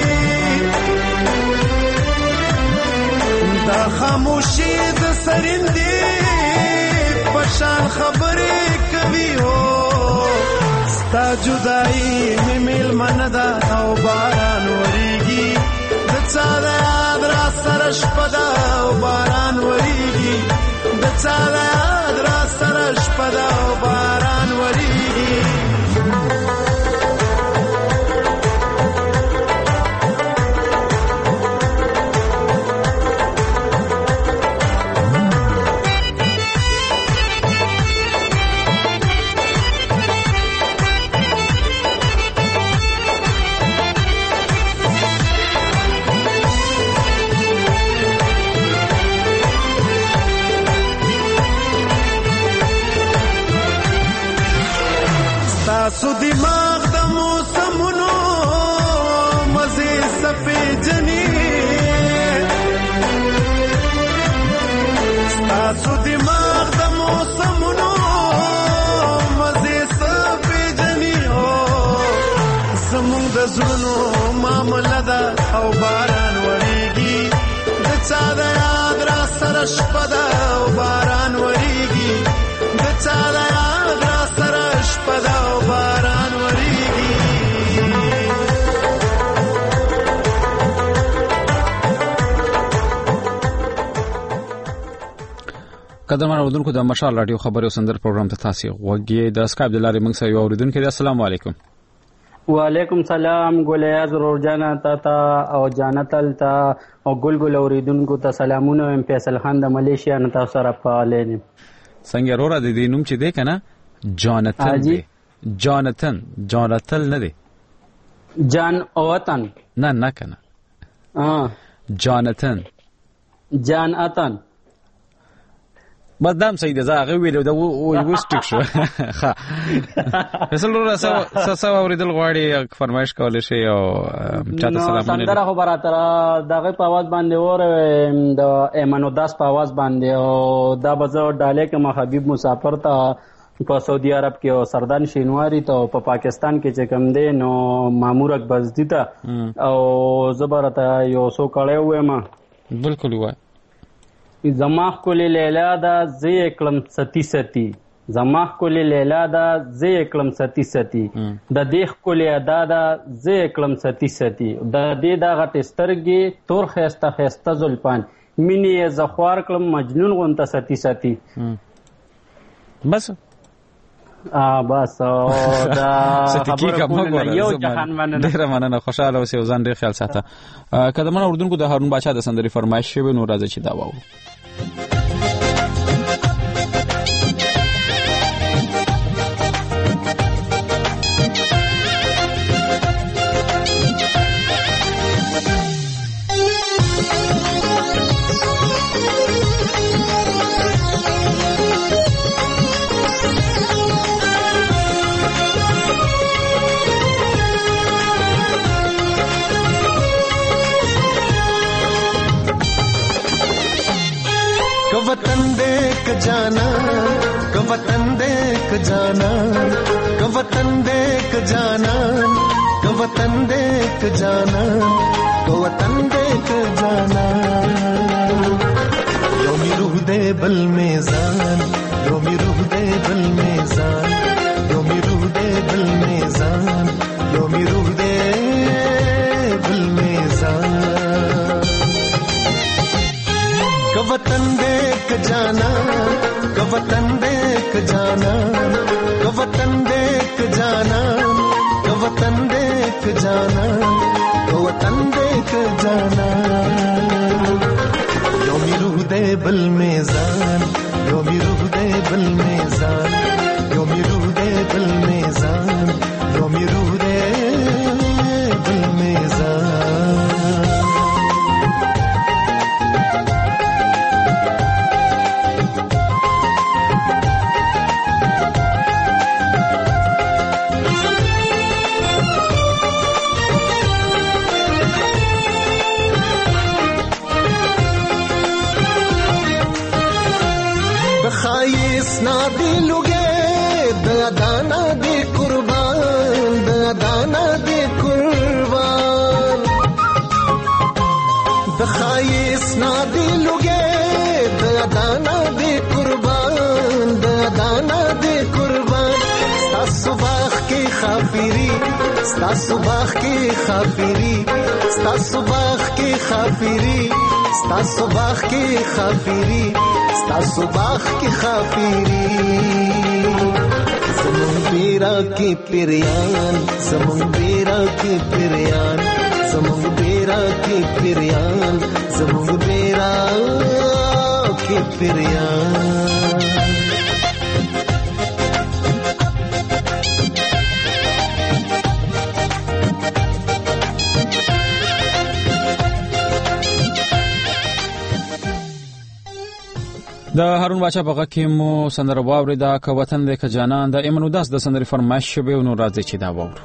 دا خاموشي د سرندې پشان خبرې کوي او ستا جدائی مې میلمنه ده او باران وریږي د چا د یاد را سره شپه ده او باران وریږي د چا د یاد را سره شپه ده او باران وریږي. باران وریږي د چا د یاد را سره شپه ده او باران وریږي د چا د یاد را سره شپه ده او باران وریږي. قدرمن اوریدونکو د مشال رادیو خبري او سندر پروګرام ته تاسو غوږی د اسکایپ د لارې موږ سره یو اوریدونکو دی. السلام علیکم. وعلیکم سلام ګولیاز رورجانا تا تا او جانتل تا او ګل ګل اوریدونکو ته سلامونه. ام فیصل خان د ملیشیا نه تاسو سره پالین. څنګه رورا د دې نوم چې دی کنه جانتن دی. جانتن جانتل نه دی. جان اوتن نه نه کنه. ها جانتن جان اتن بدام سید زاغه ویلو دا و وستک شو. ها فیصل رورا سو سو اوریدل غواړي فرمایش کولای شي او چاته سلامونه. سندره خو براتر دغه په आवाज باندې اور د ایمانو داس په आवाज باندې او دا بزو ډاله کې محبوب مسافر ته په سعودي عرب کې او سردان شینواری ته په پاکستان کې چې کم دی نو مامور اکبرزدی ته او زبرته یو سو کړه وې ما بالکل وای زماخ کولی لیلا دا زی اکلم ستی ستی زماخ کولی لیلا دا زی اکلم ستی ستی د دیخ کولی ادا دا زی اکلم ستی ستی د دې دا غټ سترګې تور خيسته خيسته زلفان مینی زخوار کلم مجنون غونته ستی ستی بس ا بس دا خبره کوله یو جهان مننه ډیر مننه خوشاله اوسې ځان ډیر خیال ساته. کله من اردن کو د هارون بادشاہ د سندري فرمایش شوی نو راځي چې دا واو. वतन देख जाना क वतन देख जाना क वतन देख जाना क वतन देख जाना क वतन देख जाना यो मी रूह दे बल में जान यो मी रूह दे बल में जान यो मी रूह दे बल में जान यो मी रूह दे बल में जान क वतन देख जाना क वतन देख जाना क वतन देख जाना क वतन देख जाना क वतन देख जाना यो मी रूह दे बल में जान यो मी रूह दे बल में जान यो मी रूह दे बल में जान यो मी रूह दे बल में जान. ना दिलुगे दाना दे कुर्बान दाना दे कुर्बान दखाइस ना दिलुगे दाना दे कुर्बान दाना दे कुर्बान sta सुबह की खाफिरी sta सुबह की खाफिरी sta सुबह की खाफिरी sta सुबह की खाफिरी sta सुबह की खाफिरी ज़मुन बेरा की पिरियान ज़मुन बेरा की पिरियान ज़मुन बेरा की पिरियान ज़मुन बेरा की पिरियान. د هارون بادشاہ په کې مو سندره واوري دا ک وطن د ک جانان د ایمنو داس د سندري فرمایش شوی نو راځي چې دا واورو.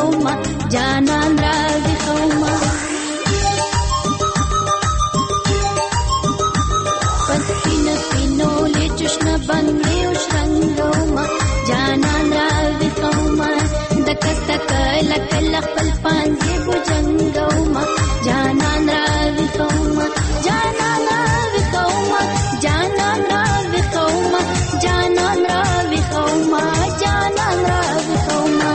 ویښومه جانان را ویښومه په سپینو سپینو لیچشنه باندې وشرنګومه جانان را ویښومه دکه تکه لکه له خپل پانځې بوجنګومه جانان را ویښومه جانان را ویښومه جانان را ویښومه جانان را ویښومه جانان را ویښومه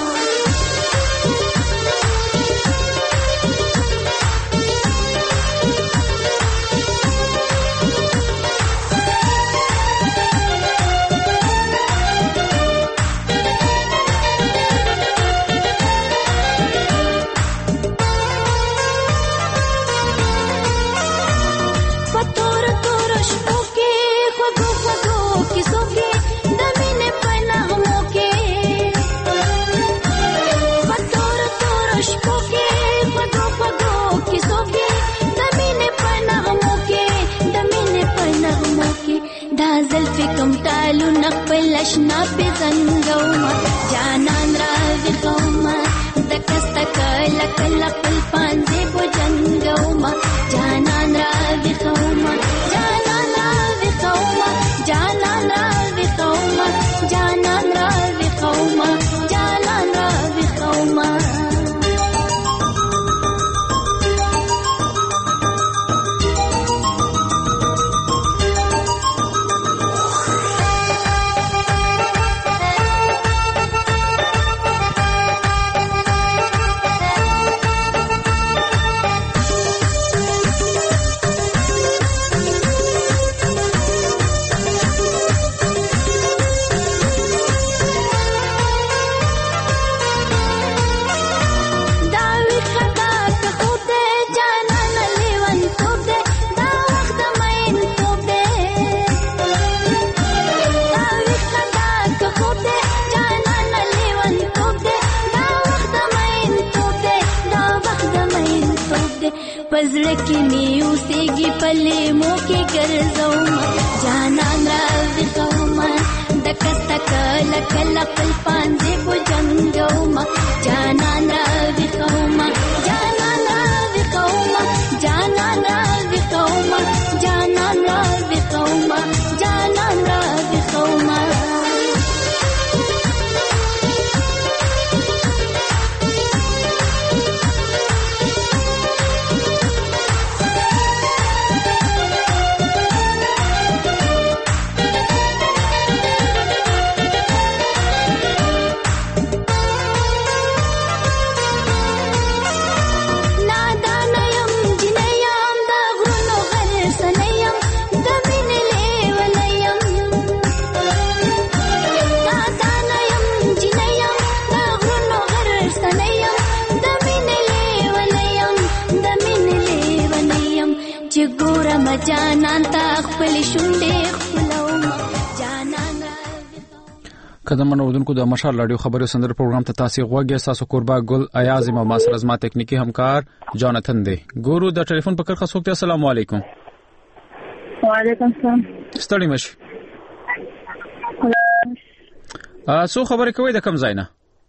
ټالو نخپل اشنا په زنګومه جانان را ویښومه دکه ستکه لکه خپل پانځې بوجنګومه جانان را ویښومه جانان را ویښومه جانان را ویښومه جانان را ویښومه جانان را ویښومه پزړه کې مې اوسېږي پلې مو کې ګرځومه جانان را ویښومه دکه ستکه لکه خپل پانځې بوجنګومه جانان را ویښومه جانان را ویښومه جانان را ویښومه جانان را ویښومه جانان را ویښومه جانان تا خپل شونډې خپلوم جانان قدم نوودونکو د مشال رادیو خبرو سندر پروګرام ته تاسو غوږی تاسو قربا ګل ایاز ما ماسر ازما ټکنیکی همکار جاناتن دی ګورو د ټلیفون په کرخه سوکته السلام علیکم وعلیکم السلام ستړي مش ا سو خبرې کوي د کم ځای نه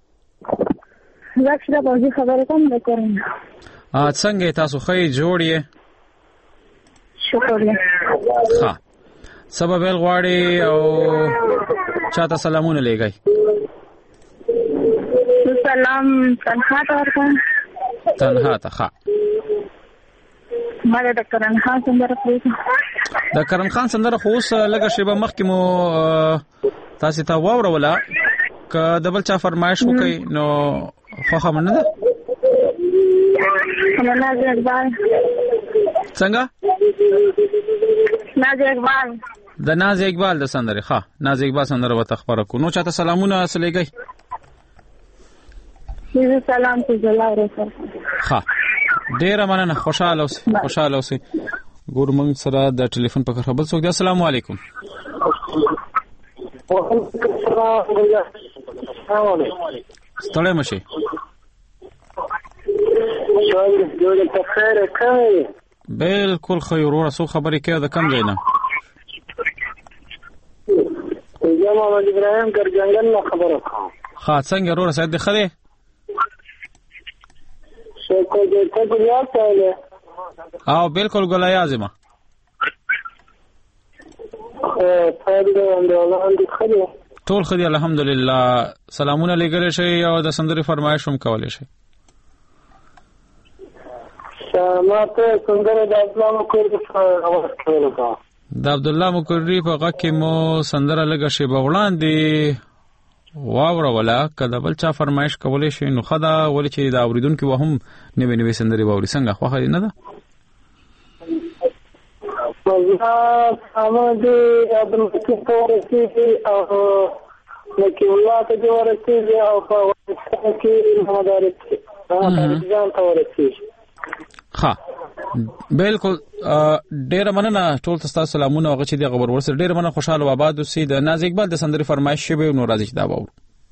زکه د بوزي خبرې کوم د کورن ا څنګه تاسو خې جوړی شکر ها سبب ول غواړي او چاته سلامونه لګای سلام تنها ورکوم تنها ته ها ما د کرن خان سندره پریږه د کرن خان سندره خو اوس لګه شیبه مخکې مو تاسو ته واوروله ک دبل چا فرمایش وکي نو خو خمنه ده ناز اقبال څنګه ناز اقبال د ناز اقبال د سندره ښه ناز اقبال سندره وته خبره کو نو چاته سلامونه اصلېږي دې سلام ته جلال رسول ښه ډیر مننه خوشاله اوسئ خوشاله اوسئ ګور موږ سره د ټلیفون په خبر څوک دی السلام علیکم ستړی مشي بالکل خیر ورو سو خبرې کوي د کم ځای نه محمد ابراهیم ګرجنګل نه خبره کوم ها څنګه ورو سید خله او بالکل ګل اعظم ټول خدای الحمدلله سلامونه لګره شي او د سندري فرمایش هم کولای شي ماته سندره د اسلام کوي د عبد الله مکرری په غږ کې مو سندره لګه شي بغلاندې واوره ولا کله بل چا فرمایش کولای شي نو خدا ول چې دا اوریدونکو وهم نوې نوې سندري ووري څنګه خوخه نه ده مزه سمدي ابن کتورتي او لکه الله ته ورته او په کې مدارس او ځان ته ورته ها بالکل ډیر مننه ټول تاسو سلامونه او غچې دی خبر ورسره ډیر مننه خوشاله و آباد اوسئ د ناز اقبال د سندري فرمایش شوی نو راځي دا وو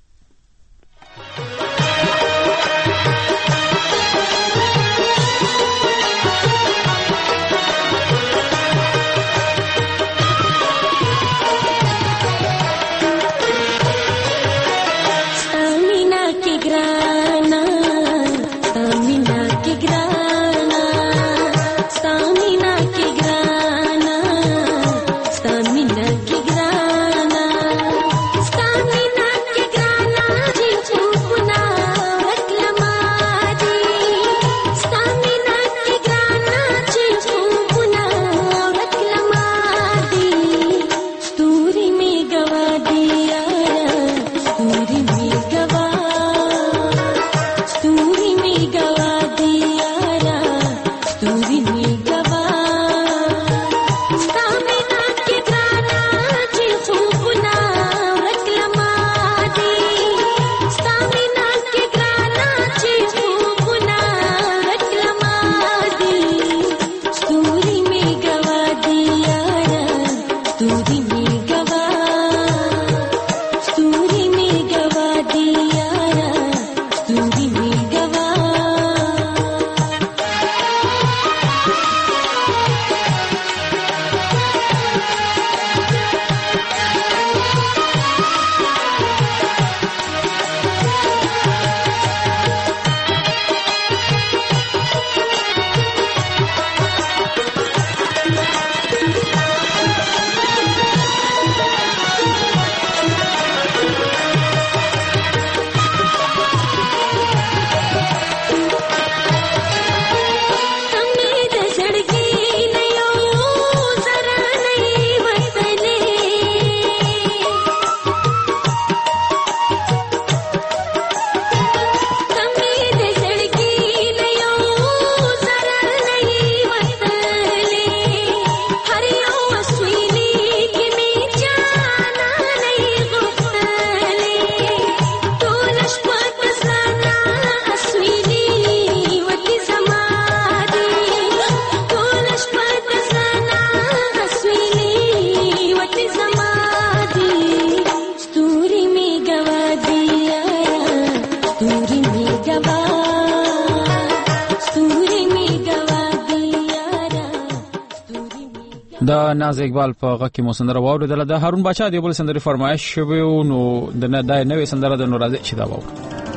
د ناز اقبال په غږ کې مو سندره واوریدله د هارون باچا دی بل سندري فرمایش شوی نو د نه دای نوې سندره د نورازي چې دا واور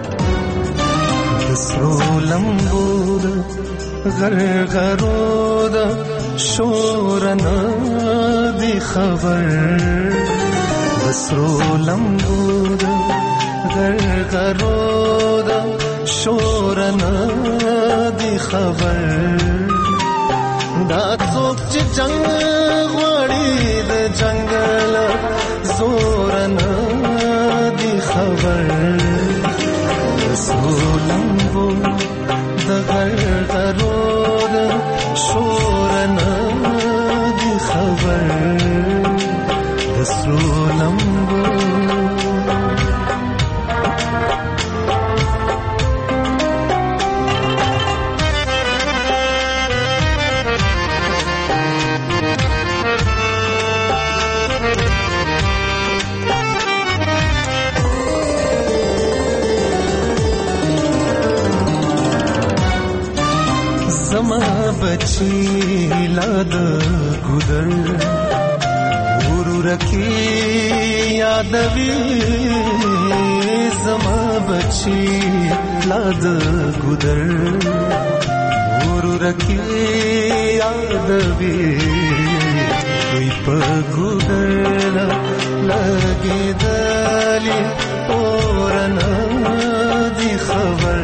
سرو لمبود غرغرود شورنا دی خبر سرو لمبود غرغرود شورنا دی خبر دا څوک چې جنگ غوړي د جنگل زور نه دی خبر سولمبو د غرغرو د شور نه دی خبر د سولمبو زما بچی لاد ګودر ورور کی یادوي زما بچی لاد ګودر ورور کې یاد وی دوی په ګودر لګې دلی اورنا دی خبر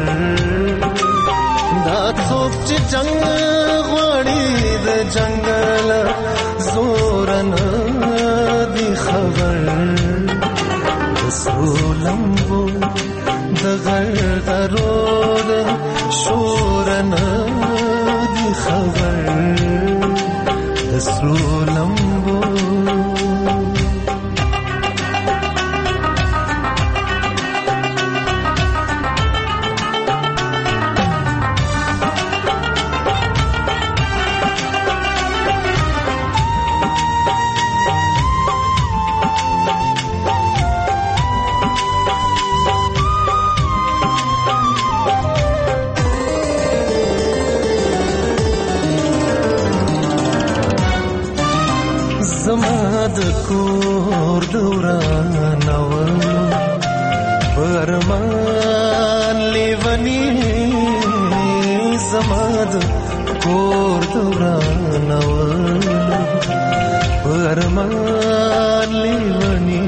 دا څوک چې جنگ غواړي د جنگل زورنا دی خبر سولمبو د غرغرو د شورنا دی خبر د سولمبو د کور دوران اول پرمان لیونی زماد کور دوران اول پرمان لیونی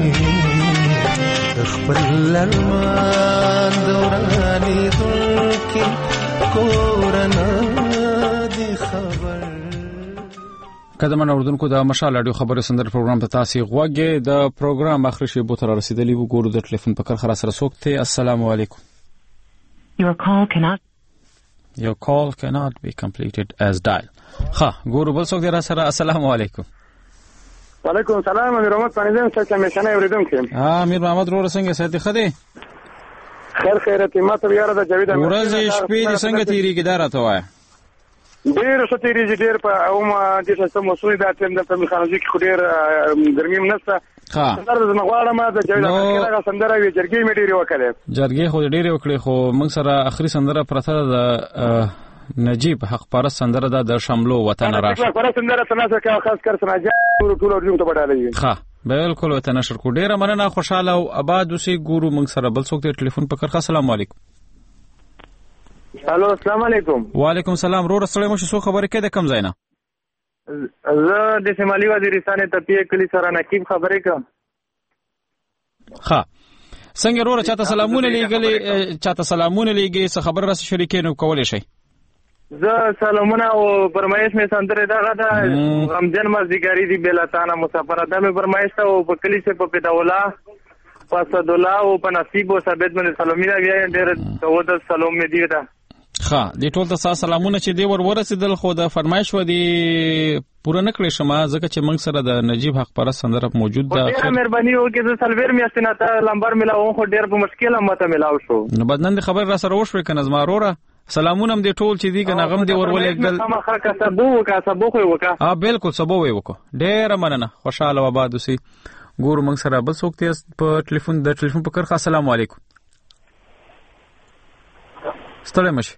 خپل ارمان دورانی دلکی کورنا دی خبر قدمن اوردونکو د مشال اډیو خبرو سندر پروګرام ته تاسو غوږی د پروګرام اخر شی بو تر رسیدلی وو ګورو د ټلیفون په کار خلاص رسوکته السلام علیکم Your call cannot Your call cannot be completed as dial ها ګورو بل څوک در سره السلام علیکم وعلیکم السلام امیر محمد پنځم څخه مشنه اوریدونکو ها امیر محمد رو څنګه ساتي خدي خیر خیرت ما ته یاره د جوید ورځ شپې دې څنګه تیریږي دا راته وای ډیر څه تیریږي ډیر په اومه د څه مسوي دا تم د میخانوزي کې ډیر ګرمي منسته ها سندره د مغواړه ما د جوید هغه سندره وی جرګي مې ډیر وکړه جرګي خو ډیر وکړي خو موږ سره اخري سندره پرته د نجیب حق پرست سندره د شاملو وطن راشه حق پرست سندره تناسب کا خاص کر سناجه ټول ورجو ته بدلې ها بالکل وطن نشر کو ډیر مننه خوشاله او آباد اوسې ګورو موږ سره بل څوک ته ټلیفون پکړه السلام علیکم الو السلام علیکم وعلیکم السلام رو رسول مو شو خبره کې د کم زینا زه د شمالي وزیرستان ته پی کلی سره نقیب خبرې کوم ها څنګه رو چاته سلامونه لګلې چاته سلامونه لګې څه خبر راس شریکینو کولې شي زه سلامونه او فرمایش می سندره دغه د رمضان مزګاری دی بلاتانه مسافر ادمه فرمایش ته او په کلی څخه په پیداولا پاسد الله او په نصیب او ثابت من سلامي راوي ډېر توده سلام می دی دا ها دې ټول ته سلامونه چې دی ور ورسېدل خو د فرمایش و دی پوره نکړې شمه ځکه چې موږ سره د نجیب حق پرست سندره موجود ده ډېر مهرباني وکړئ زه سلویر میاشتې نه ته لمبر ملاو خو ډېر په مشکل ماته ملاو شو نو بدنن خبر را سره وشوي کنه زما وروره سلامونه هم دې ټول چې دی کنه غم دې ورولېګل ما خلک سبو وکا سبو خو وکا ها بالکل سبو وی وکړه ډېر مننه خوشاله و آباد اوسې ګورو موږ سره بل څوک ته په ټلیفون د ټلیفون په کرخه السلام علیکم ستړی مشه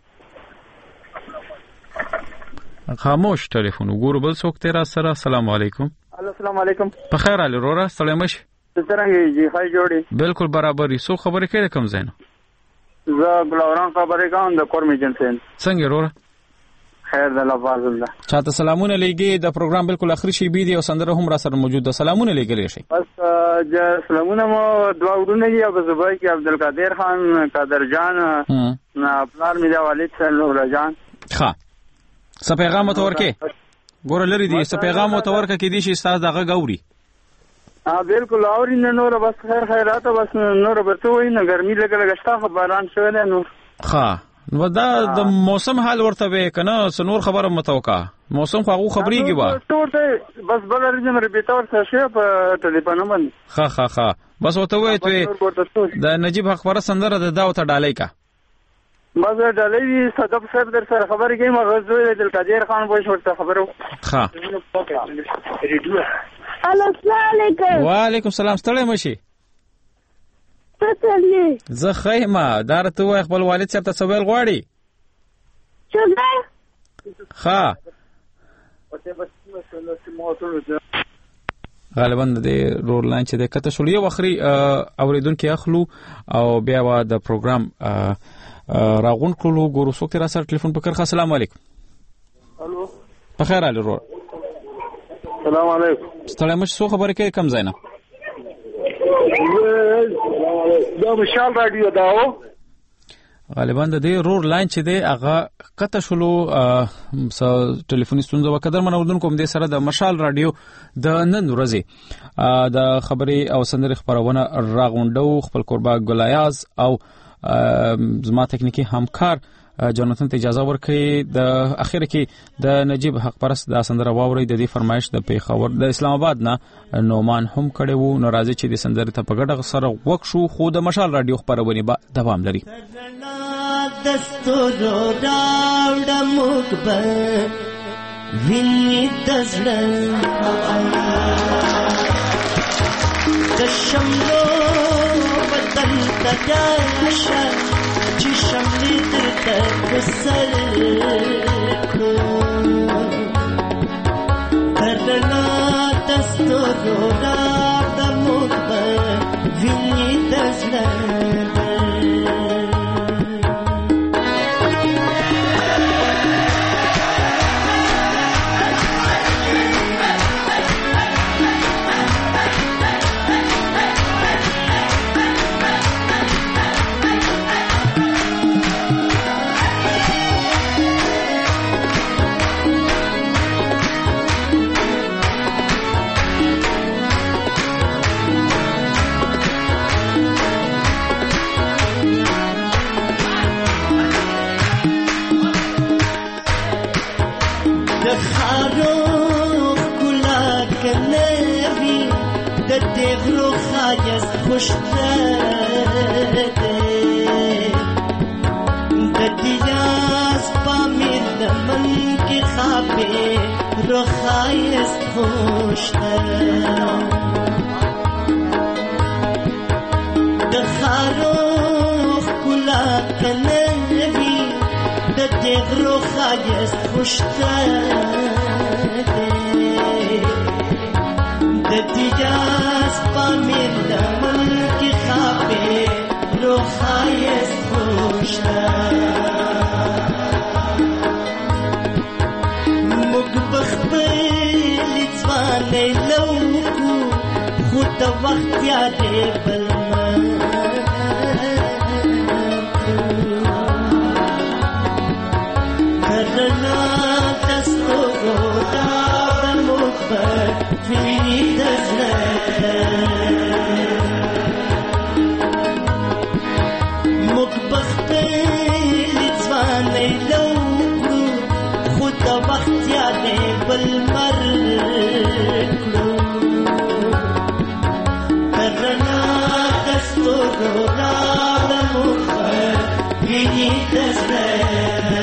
خاموش ټلیفون ګورو بل څوک ته را سره السلام علیکم السلام علیکم په خیر علي رورا ستړی مشه څنګه جی خای جوړي بالکل برابرې سو خبرې کړې کم زینو زه ګلوران خبرې کوم د کورمي جنسن څنګه رورا خیر د الله فضل الله چاته سلامونه لګي د پروګرام بالکل اخري شی بي دي او سندره هم را سره موجود ده سلامونه لګلې شي بس ج سلامونه مو دعا ورونه دي ابو زبای کې عبدالقادر خان قادر جان نا پلار میرا والد نور جان ښه څه پیغام ورکې ګور لري دي څه پیغام ورکې کې دي چې استاد دغه غوري ها بالکل اوري نه نور بس خیر خیرات بس نور برته وای نه ګرمي لګل غشتا خبران شوه نه نور ښه نو دا د موسم حال ورته وې کنه سنور خبره متوقع موسم خو هغه خبريږي وا ټول ته بس بل ورځې مې به تور څه شي په ټلیفون باندې ها ها ها بس وته وې ته د نجیب حق پر سندره د داو ته ډالۍ کا بس ډالۍ صدف سر در سره خبرې کوي ما غزوې د قادر خان بوش ورته خبرو ها السلام علیکم وعلیکم السلام ستړی مشي څه زه خیمه دارته وای خپل والد صاحب ته سوال غواړي څنګه ها غالبا د رور لاین چې د کته شول یو اخري اوریدونکو اخلو او بیا وا د پروګرام راغون کولو ګورو څوک را سره ټلیفون په کړه. السلام علیکم. الو بخیر علي رور. السلام علیکم. ستړی مش څو خبره کې کم زینه دا مشال رادیو داو غالبا د دې رور لاین چې دی هغه کته شلو ټلیفوني ستونزه وکړه. منودون کوم دې سره د مشال رادیو د نن ورځې د خبرې او سندرې خبرونه راغونډو. خپل قربا ګلایاز او زما تکنیکی همکار جاناتن ته اجازه ورکړي د اخر کې د نجیب حق پرست د سندره واوري د دې فرمایش د پیښور د اسلام آباد نه نومان هم کړي وو. ناراضي چې د سندره ته په ګډه سره وښو خو د مشال رادیو خبرونه به دوام لري. دستورو راوړه مخبر ویني دزړه د شملو بدل تداشه چې شملې درته بسر کړو درنا دستورو راوړه مخبر ویني دزړه دیغرو خایست خوشتر ده د دیاز پامیر دمن کی خوابه رو خایست خوشتر د خاروخ کلا کنوی د دیغرو خایست خوشتر ده د دیاز پامیر دمن کی خوابه رو خایست خوشتر مگ بخبری ځواني لوکو خود وخت یادې بلمن کرنا دستو دا مخبر فی دزله مقبخت ځواني لوکو خود وخت یادې بلمر کړو کرنا دستو دا مخبر فی دزله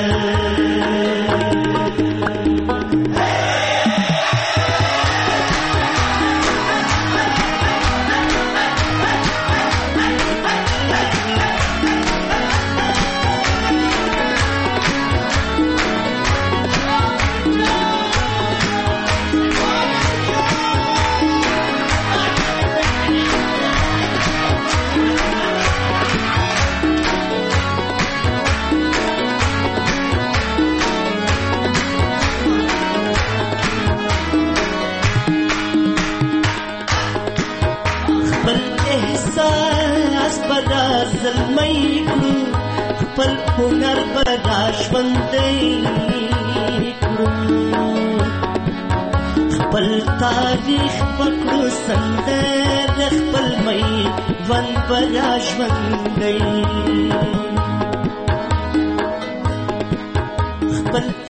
خپل هنر برداشت ژوندی کړو خپل تاریخ پکړو سندر خپل مې ون برا ژوندی خپل